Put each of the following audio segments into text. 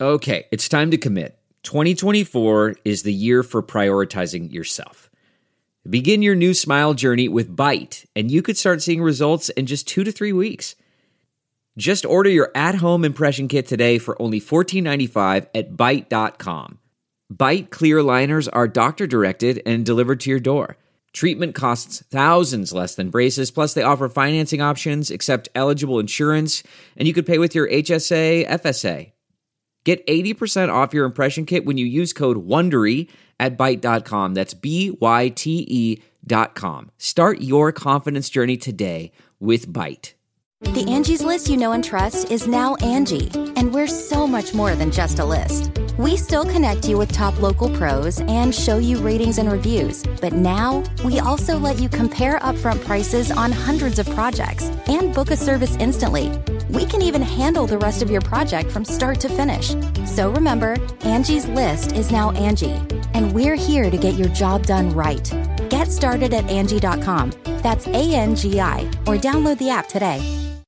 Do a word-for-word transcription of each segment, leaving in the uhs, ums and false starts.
Okay, it's time to commit. twenty twenty-four is the year for prioritizing yourself. Begin your new smile journey with Byte, and you could start seeing results in just two to three weeks. Just order your at-home impression kit today for only fourteen ninety-five at byte dot com. Byte clear aligners are doctor-directed and delivered to your door. Treatment costs thousands less than braces, plus they offer financing options, accept eligible insurance, and you could pay with your H S A, F S A. Get eighty percent off your impression kit when you use code WONDERY at byte dot com. That's B Y T E dot com. Start your confidence journey today with Byte. The Angie's List you know and trust is now Angie, and we're so much more than just a list. We still connect you with top local pros and show you ratings and reviews, but now we also let you compare upfront prices on hundreds of projects and book a service instantly. We can even handle the rest of your project from start to finish. So remember, Angie's List is now Angie, and we're here to get your job done right. Get started at Angie dot com. That's A N G I, or download the app today.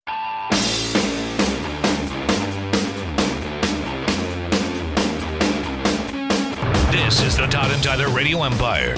This is the Todd and Tyler Radio Empire.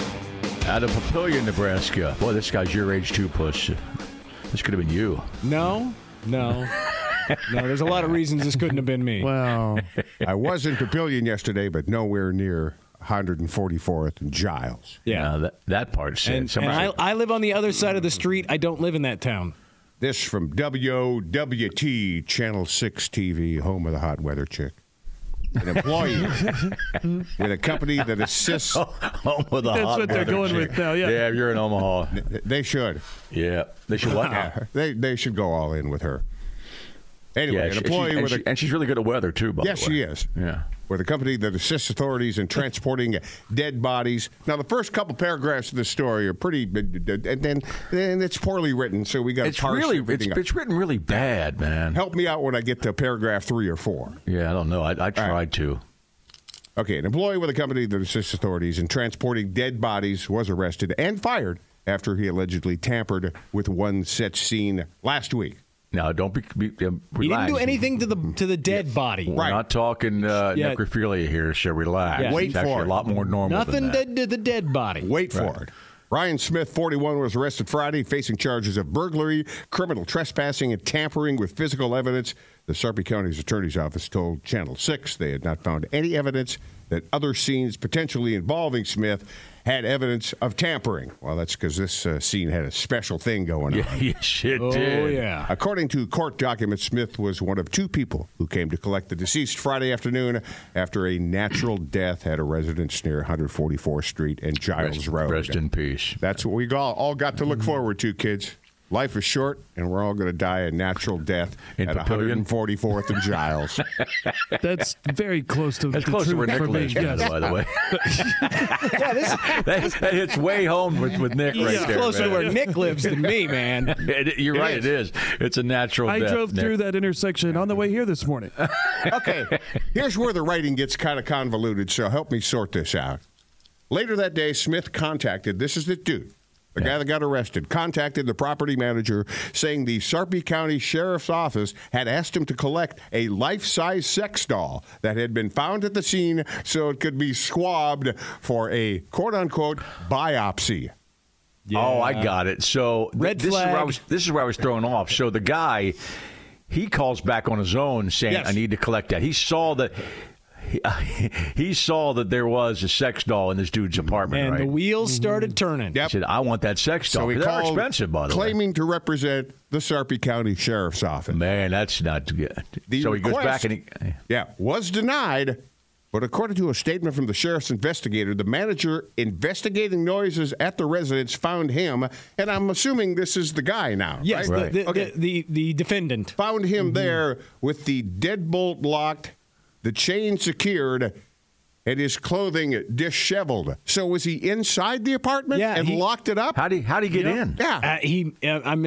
Out of Papillion, Nebraska. Boy, this guy's your age too, Push. This could have been you. No, no. No, there's a lot of reasons this couldn't have been me. Well, I was in Papillion yesterday, but nowhere near one hundred forty-fourth and Giles. Yeah, uh, that, that part's it. And, and I, I live on the other side of the street. I don't live in that town. This from W O W T, Channel six T V, home of the hot weather chick. An employee with a company that assists. Oh, home with the That's hot what they're weather going chick. with now, yeah. Yeah, you're in Omaha. They should. Yeah, they should what? Yeah, they they should go all in with her. Anyway, Yeah, an she- employee she- and with she- a and she's really good at weather too. By yes, the way, she is. Yeah. With a company that assists authorities in transporting dead bodies. Now, the first couple paragraphs of the story are pretty, and then and it's poorly written, so we got to It's parse really everything it's, up. it's written really bad, man. Help me out when I get to paragraph three or four. Yeah, I don't know. I, I tried right. to. Okay, an employee with a company that assists authorities in transporting dead bodies was arrested and fired after he allegedly tampered with one such scene last week. Now, don't be, be um, He didn't relax. do anything to the to the dead body. We're not talking uh, Yeah. necrophilia here, so relax. Yeah. Wait it's actually for it. a lot more normal Nothing than that. did to the dead body. Wait for Right. it. Ryan Smith, forty-one, was arrested Friday, facing charges of burglary, criminal trespassing, and tampering with physical evidence. The Sarpy County's Attorney's Office told Channel six they had not found any evidence that other scenes potentially involving Smith had evidence of tampering. Well, that's because this uh, scene had a special thing going on. Yeah, yes, it Oh, did. yeah. According to court documents, Smith was one of two people who came to collect the deceased Friday afternoon after a natural death at a residence near one forty-fourth Street and Giles Rest, Road. rest in peace. That's what we all, all got to look forward to, kids. Life is short, and we're all going to die a natural death In at Papillion? one forty-fourth and Giles. That's very close to That's the close to where truth Nick for me. lives, Yes. by the way. that, that hits way home with, with Nick right He's there. closer to man. where Nick lives than me, man. It- you're It right, is. it is. It's a natural I death, drove Nick. through that intersection on the way here this morning. Okay, here's where the writing gets kind of convoluted, so help me sort this out. Later that day, Smith contacted, this is the dude, the guy that got arrested, contacted the property manager saying the Sarpy County Sheriff's Office had asked him to collect a life-size sex doll that had been found at the scene so it could be swabbed for a quote-unquote biopsy. Oh, I got it. So th- Red this is where I flag. was. This is where I was thrown off. So the guy, he calls back on his own saying, Yes. "I need to collect that." He saw that. He, he saw that there was a sex doll in this dude's apartment. And right? the wheels started turning. Yep. He said, "I want that sex doll." So he They're called, expensive, by the way. claiming to represent the Sarpy County Sheriff's Office. Man, that's not good. The so he goes request- back and he. Yeah, was denied. But according to a statement from the sheriff's investigator, the manager investigating noises at the residence found him, and I'm assuming this is the guy now. Yes, right? the, the, Okay. the, the, the defendant. Found him there with the deadbolt locked, the chain secured, and his clothing disheveled. So was he inside the apartment Yeah, and he- locked it up? How do you, how do you get Yeah. in? Yeah. Uh, he, uh, I'm,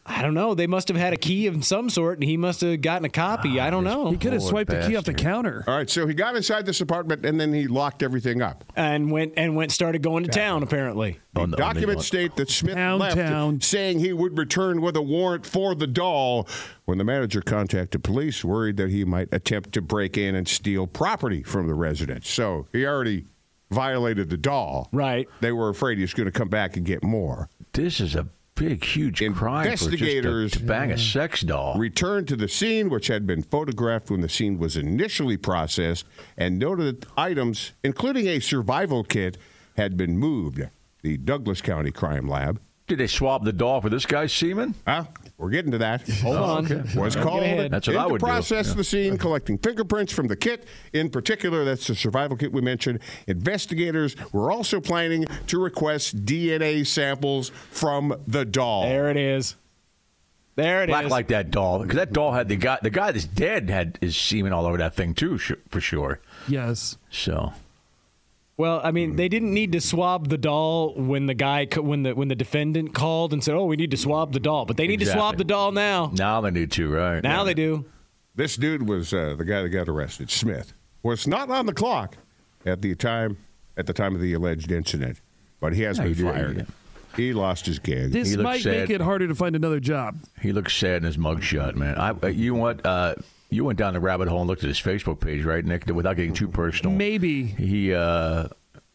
I don't know. They must have had a key of some sort, and he must have gotten a copy. I don't know. He could have Poor swiped the key off the bastard. counter. All right, so he got inside this apartment, and then he locked everything up. And went and went started going to town, apparently. On the- on the- Documents state that Smith Town, left, town. saying he would return with a warrant for the doll. When the manager contacted police, worried that he might attempt to break in and steal property from the residence. So he already violated the doll. Right. They were afraid he was going to come back and get more. This is a big, huge crime Investigators for just to, to bang a sex doll. Returned to the scene, which had been photographed when the scene was initially processed, and noted that items, including a survival kit, had been moved. The Douglas County Crime Lab. Did they swab the doll for this guy's semen? Huh? We're getting to that. Hold on. okay. Was Get called ahead. That's what in I to would do. process Yeah. the scene, collecting fingerprints from the kit. In particular, that's the survival kit we mentioned. Investigators were also planning to request D N A samples from the doll. There it is. There it is. Black like that doll, because that doll had the guy. The guy that's dead had his semen all over that thing too, sh- for sure. Yes. So Well, I mean, they didn't need to swab the doll when the guy, when the when the defendant called and said, "Oh, we need to swab the doll," but they need Exactly. to swab the doll now. now they need to, right? Now Yeah. they do. This dude was uh, the guy that got arrested. Smith was not on the clock at the time at the time of the alleged incident, but he has Yeah, been he did, fired. yeah. He lost his gig. This He looks might sad. make it harder to find another job. He looks sad in his mugshot, man. I, uh, you what? Uh, you went down the rabbit hole and looked at his Facebook page, right, Nick? Without getting too personal. Maybe He, uh,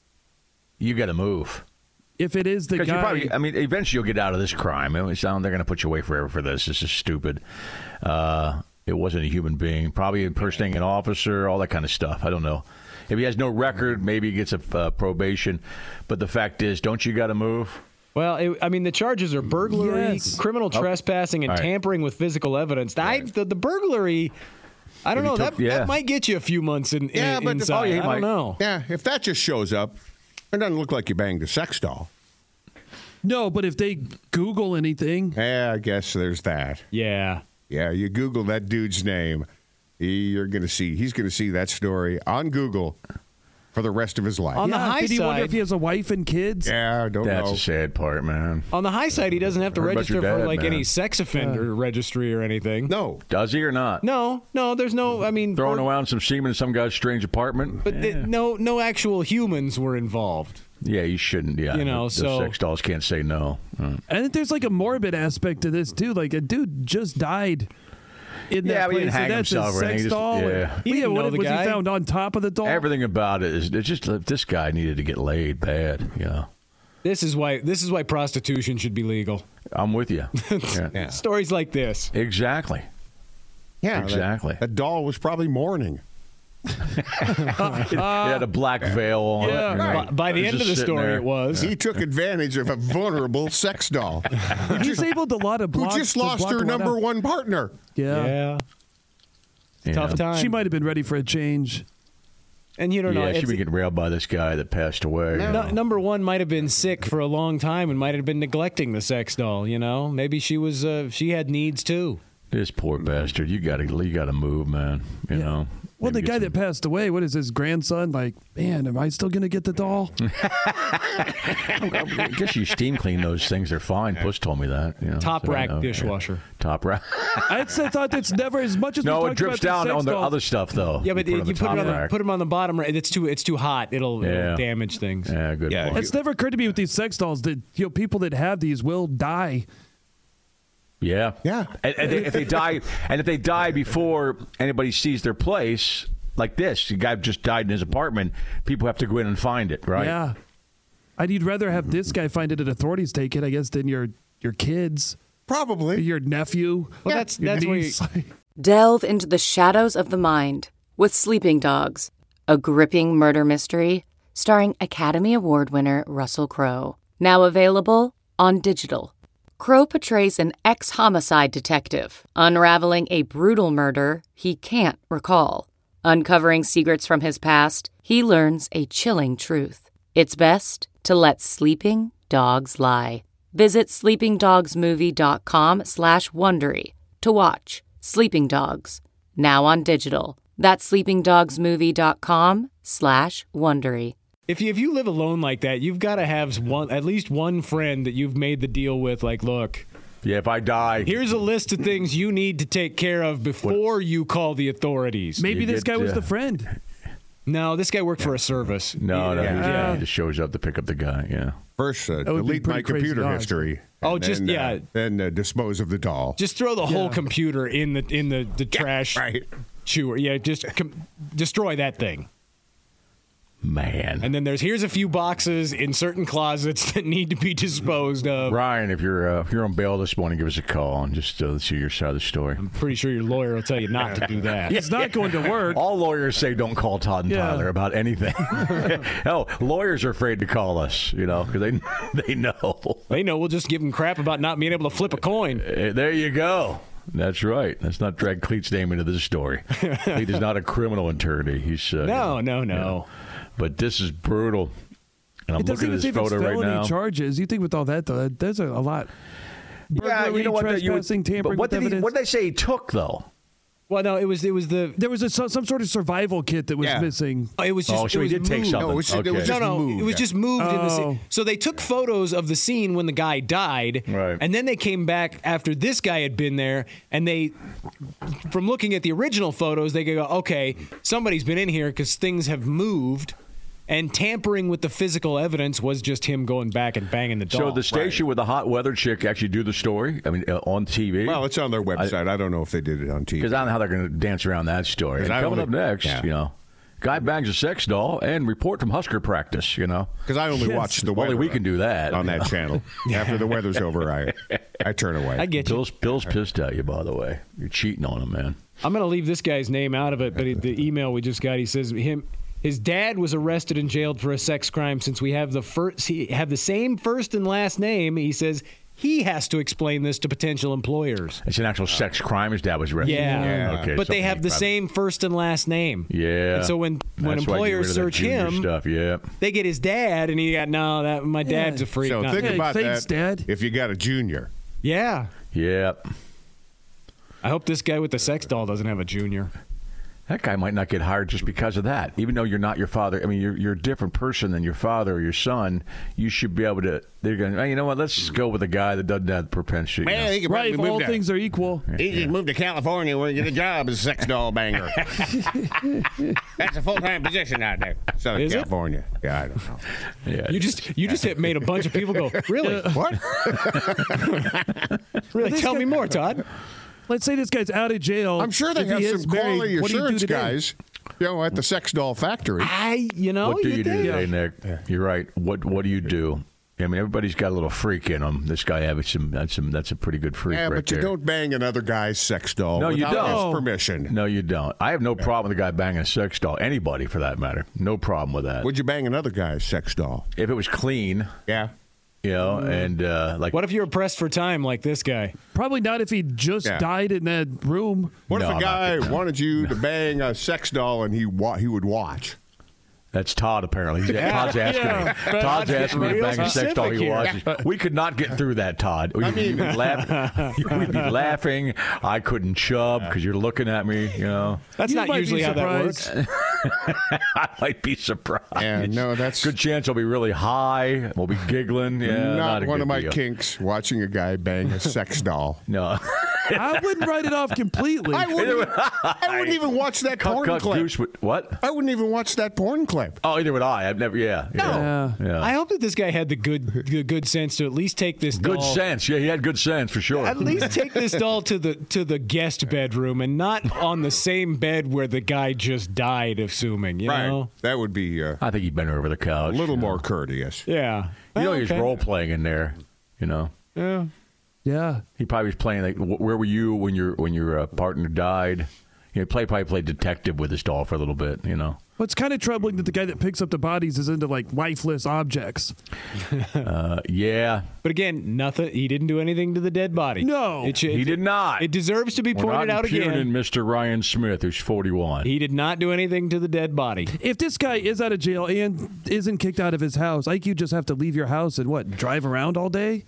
you got to move. if it is the Because you guy. probably, I mean, eventually you'll get out of this crime. I mean, it's not, they're going to put you away forever for this. This is stupid. Uh, it wasn't a human being. Probably impersonating an officer, all that kind of stuff. I don't know. If he has no record, maybe he gets a uh, probation. But the fact is, don't you got to move? Well, it, I mean, the charges are burglary, Yes. criminal trespassing, and All right. tampering with physical evidence. I, the, the burglary, I don't If he know. took- that, yeah. that might get you a few months in, in, Yeah, but if- inside. oh, yeah, he I don't might. know. Yeah, if that just shows up, it doesn't look like you banged a sex doll. No, but if they Google anything, Yeah, I guess there's that. Yeah. Yeah, you Google that dude's name, he, you're going to see, he's going to see that story on Google for the rest of his life. On the yeah, high did he wonder side- if he has a wife and kids? yeah, I don't That's know. the sad part, man. On the high side, he doesn't have to Heard about register your for dad, like man. any sex offender registry or anything. No. Does he or not? No, no, there's no. I mean, Throwing bur- around some semen in some guy's strange apartment? but the, no, no actual humans were involved. Yeah, you shouldn't. Yeah, You know, the, so- the sex dolls can't say no. Mm. I think there's like a morbid aspect to this too. Like a dude just died in that Yeah, but he place. didn't hang and that's himself his or anything. sex He just- doll. yeah. He didn't what know the was guy. he found on top of the doll? Everything about it is it's just this guy needed to get laid bad. You know, This is why. This is why prostitution should be legal. I'm with you. Yeah. Yeah. Stories like this. Exactly. Yeah, that- Exactly. That, doll was probably mourning. It had a black veil on Yeah. it. you know. By, by the It was end of just the sitting story, there. it was. He took advantage of a vulnerable sex doll He disabled a lot of who blocks. just to lost block her a lot number out. one partner. Yeah. Yeah. Yeah. Tough time. She might have been ready for a change. And you don't know. Yeah, she'd it's- be getting railed by this guy that passed away. you No, know. number one might have been sick for a long time and might have been neglecting the sex doll. You know, maybe she was. Uh, she had needs too. This poor bastard. You got to, you got to move, man. You know. Well, the Maybe guy get that passed away, what is his grandson? Like, man, am I still going to get the doll? some- I guess you steam clean those things. They're fine. Puss told me that. You know, Top so I rack know. dishwasher. Yeah. Top rack. I thought that's never as much as we No, it talked drips about down the sex on the dolls. other stuff, though. Yeah, but you you put, put, it on it the on top the, rack. put them on the bottom. right, It's too. It's too hot. It'll, Yeah. it'll damage things. Yeah, good Yeah, point. It's never occurred to me with these sex dolls that you know people that have these will die. Yeah, Yeah. And, and they, if they die, and if they die before anybody sees their place, like this, the guy just died in his apartment. People have to go in and find it, right? Yeah. I'd rather have this guy find it and authorities take it, I guess, than your your kids, Probably. your nephew. Well, that's your that's where you, niece. Delve into the shadows of the mind with Sleeping Dogs, a gripping murder mystery starring Academy Award winner Russell Crowe. Now available on digital. Crowe portrays an ex-homicide detective unraveling a brutal murder he can't recall. Uncovering secrets from his past, he learns a chilling truth. It's best to let sleeping dogs lie. Visit sleepingdogsmovie.com slash Wondery to watch Sleeping Dogs, now on digital. That's sleepingdogsmovie.com slash Wondery. if you if you live alone like that, you've got to have one at least one friend that you've made the deal with. Like, look, Yeah, if I die, Here's a list of things you need to take care of before you call the authorities. Maybe You this get, guy was uh, the friend. No, this guy worked for a service. no, no, Yeah. he, just, Yeah. he just shows up to pick up the guy. Yeah. First, uh, That would be delete my pretty crazy computer odds. history. Oh, and just- then, yeah. Uh, then uh, dispose of the doll. Just throw the whole Yeah. computer in the in the, the trash right. chewer. Yeah, just com- destroy that thing. Man. And then there's here's a few boxes in certain closets that need to be disposed of. Ryan, if you're uh, if you're on bail this morning, give us a call and just uh, let's hear your side of the story. I'm pretty sure your lawyer will tell you not to do that. It's not going to work. All lawyers say don't call Todd and Yeah. Tyler about anything. Hell, lawyers are afraid to call us, you know, because they they know. They know we'll just give them crap about not being able to flip a coin. Uh, there you go. That's right. Let's not drag Cleet's name into this story. Cleet is not a criminal attorney. He's uh, No, no, no. you know, but this is brutal. And I'm It doesn't looking at even say this if it's photo right felony now. charges. You think with all that, though, there's a, a lot. Yeah, Burglary, you know what? that You would, trespassing, but tampering what with did he? evidence. What did they say he took though? Well, no, it was it was the There was a, some, some sort of survival kit that was Yeah. missing. it was just Oh, so it he was did take moved. something. No, it was- it okay. was No, just no, moved. it was just moved in the Oh. scene. So they took photos of the scene when the guy died, Right. and then they came back after this guy had been there, and they, from looking at the original photos, they go, okay, somebody's been in here because things have moved, and tampering with the physical evidence was just him going back and banging the doll. So the station with the hot weather chick actually do the story? I mean, uh, on T V? Well, it's on their website. I, don't know if they did it on T V. Because I don't know how they're going to dance around that story. And I coming only- up next, yeah. you know, guy bangs a sex doll and report from Husker practice, you know. Because I only Yes. watch the weather. Only we can do that. on that channel. After the weather's over, I I turn away. I get you. Bill's, Bill's pissed at you, by the way. You're cheating on him, man. I'm going to leave this guy's name out of it, but the email we just got, he says him his dad was arrested and jailed for a sex crime. Since we have the first he have the same first and last name, he says he has to explain this to potential employers. It's an actual sex crime. His dad was arrested. Yeah, Yeah. Okay, but they something have the you- same first and last name. Yeah. And so when when That's why I get employers rid of that search junior him, stuff. Yeah. they get his dad, and he got no. That my dad's a freak. So not think me." Hey, about thanks, that. Dad. If you got a junior, yeah. Yeah. I hope this guy with the sex doll doesn't have a junior. That guy might not get hired just because of that. Even though you're not your father, I mean, you're you're a different person than your father or your son. You should be able to. They're going. Hey, you know what? Let's just go with a guy that doesn't have the propensity. you know. he could Right, if all things are equal. He just moved to California where you get a job as a sex doll banger. That's a full time position out there. Southern Is it? California. Yeah, I don't know. Yeah. You just you just hit- made a bunch of people go, really? What? Really? Tell me more, Todd. Let's say this guy's out of jail. I'm sure they If have he some is married, quality what do you do assurance today? guys, you know, at the sex doll factory. I, you know, What do you do think? today, Nick? You're right. What What do you do? I mean, everybody's got a little freak in them. This guy has some. That's some. That's a pretty good freak, Yeah, right but you there. don't bang another guy's sex doll No, you without don't. his permission. No, you don't. I have no problem with a guy banging a sex doll. Anybody, for that matter. No problem with that. Would you bang another guy's sex doll? If it was clean, Yeah. you know, and uh, like What if you're pressed for time like this guy? Probably not if he just Yeah. died in that room. What No, if a I'm not guy wanted you to bang a sex doll and he wa- he would watch? That's Todd, apparently. He's, Todd's asking Yeah. me. Todd's asking me to Real bang a sex doll he specific watches. We could not get through that, Todd. We'd, be laugh, we'd be laughing. I couldn't chub because you're looking at me, you know. That's You not might be usually how that surprised. works. I might be surprised. Yeah, no, that's- Good chance I'll be really high. We'll be giggling. Yeah, Not, not, a one good of my deal. kinks, watching a guy bang a sex doll. No. I wouldn't write it off completely. I wouldn't, I wouldn't even watch that Cut, porn cut, clip. goose. with- What? I wouldn't even watch that porn clip. Oh, either would I. I've never. Yeah. Yeah. Yeah. yeah. I hope that this guy had the good the good sense to at least take this Good doll. sense. Yeah, he had good sense for sure. At least take this doll to the to the guest bedroom and not on the same bed where the guy just died, assuming, you know? That would be uh, I think he bent over the couch. a little you know. more courteous. Yeah. You know, Well, he's okay. role playing in there. You know, Yeah. Yeah. he probably was playing like, wh- where were you when your when your uh, partner died? You know, play probably played detective with his doll for a little bit. You know, Well, it's kind of troubling that the guy that picks up the bodies is into like lifeless objects. uh, yeah, But again, nothing. He didn't do anything to the dead body. No. It should- he did not. It deserves to be We're pointed not out impugning again. Mister Ryan Smith, who's forty-one. He did not do anything to the dead body. If this guy is out of jail and isn't kicked out of his house, like you just have to leave your house and what, drive around all day?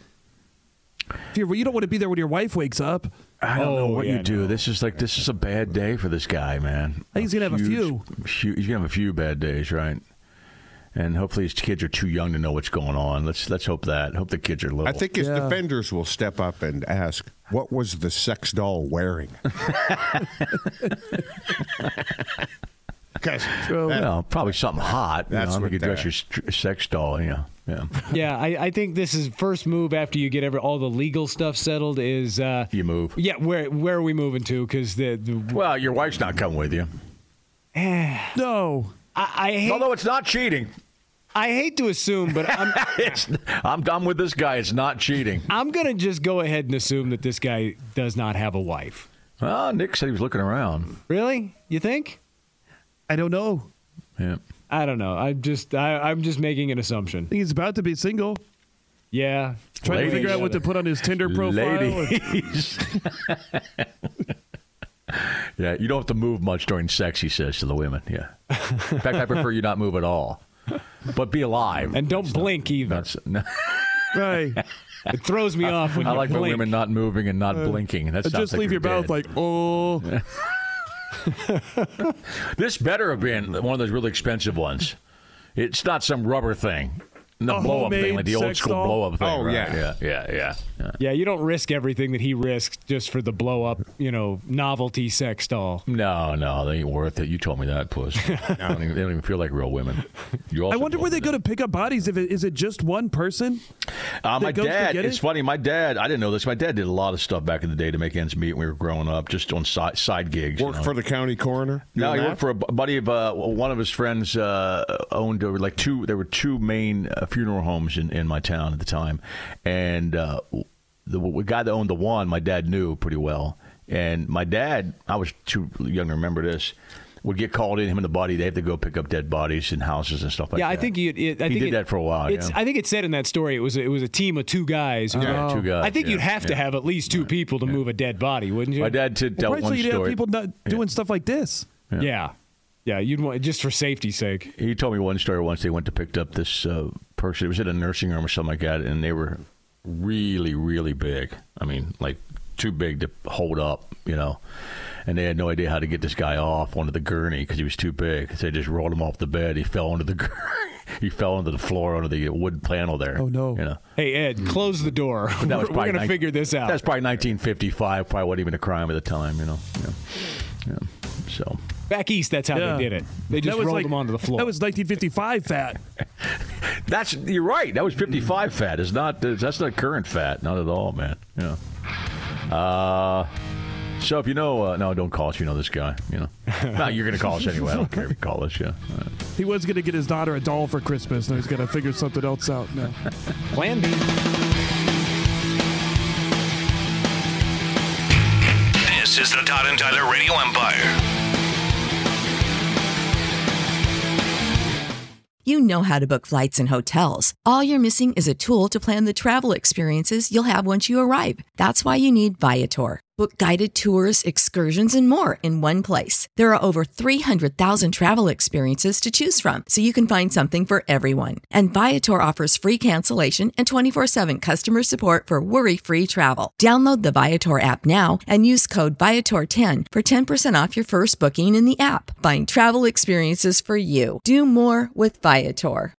If you're, you don't want to be there when your wife wakes up. I don't know Oh, what yeah, you do. no. This is like this is a bad day for this guy, man. I think he's gonna have a Huge- few. hu- He's gonna have a few bad days, right? And hopefully his kids are too young to know what's going on. Let's let's hope that. Hope the kids are little. I think his Yeah. defenders will step up and ask, what was the sex doll wearing? Because Well, probably something hot. You That's know, what you could dress that- your st- sex doll. Yeah, yeah. Yeah, I, I think this is first move after you get every, all the legal stuff settled is uh, You move. yeah. Where where are we moving to? Because the, the Well, your wife's not coming with you. No. I, I hate Although it's not cheating. I hate to assume, but I'm It's, I'm done with this guy. It's not cheating. I'm gonna just go ahead and assume that this guy does not have a wife. Well, Nick said he was looking around. Really? You think? I don't know. Yeah. I don't know. I'm just I, I'm just making an assumption. I think he's about to be single. Yeah. Trying to figure out what to put on his Tinder profile. Ladies. Yeah, you don't have to move much during sex, he says to the women. Yeah. In fact, I prefer you not move at all. But be alive. And don't blink either. That's, no, Right. It throws me off when I you like the blink. women not moving and not blinking. That sounds Just like leave your you're mouth dead. like, oh. This better have been one of those really expensive ones. It's not some rubber thing. The A blow up thing, homemade like the old sex school doll? blow up thing. Oh, right? yeah. yeah. Yeah, yeah, yeah. Yeah, you don't risk everything that he risked just for the blow up, you know, novelty sex doll. No, no, they ain't worth it. You told me that, puss. They, don't even, they don't even feel like real women. You I also wonder told where me they go that. to pick up bodies. If it, is it just one person? Uh, my that goes to dad, get it's it? funny, my dad, I didn't know this. My dad did a lot of stuff back in the day to make ends meet when we were growing up, just on side, side gigs. worked you know. for the county coroner? No, Doing he that? worked for a bu- buddy of uh, one of his friends. Uh, owned uh, like two. There were two main uh, funeral homes in, in my town at the time, and uh, the, the guy that owned the one, my dad knew pretty well. And my dad, I was too young to remember this, would get called in. Him and the buddy, they have to go pick up dead bodies in houses and stuff like Yeah, that. I think you. It, I He think did it- that for a while, It's, yeah. I think it said in that story it was a, it was a team of two guys. Who, Yeah, two guys. I think yeah, you'd have to yeah. have at least two people to move a dead body, wouldn't you? My dad did tell Right, so one you'd have story. people not doing stuff like this. Yeah, yeah. You'd want just for safety's sake. He told me one story once. They went to pick up this uh, person. It was in a nursing room or something like that, and they were really, really big. I mean, like too big to hold up, you know. And they had no idea how to get this guy off onto the gurney because he was too big. So they just rolled him off the bed. He fell onto the gurney. He fell onto the floor onto the wood panel there. Oh, no. You know. Hey Ed, close the door. That was we're we're probably gonna nine- figure this out. That's probably nineteen fifty-five. Probably wasn't even a crime at the time, you know. Yeah. Yeah. So. Back east, that's how Yeah. they did it. They just That was rolled like- them onto the floor. That was nineteen fifty-five fat. That's you're right. That was fifty-five fat. It's not. That's not current fat. Not at all, man. Yeah. Uh. So if you know, uh, no, don't call us. You know this guy. You know. No, you're gonna call us anyway. I don't care if you call us. Yeah. All right. He was going to get his daughter a doll for Christmas. Now he's got to figure something else out now. Plan B. This is the Todd and Tyler Radio Empire. You know how to book flights and hotels. All you're missing is a tool to plan the travel experiences you'll have once you arrive. That's why you need Viator. Book guided tours, excursions, and more in one place. There are over three hundred thousand travel experiences to choose from, so you can find something for everyone. And Viator offers free cancellation and twenty-four seven customer support for worry-free travel. Download the Viator app now and use code Viator ten for ten percent off your first booking in the app. Find travel experiences for you. Do more with Viator.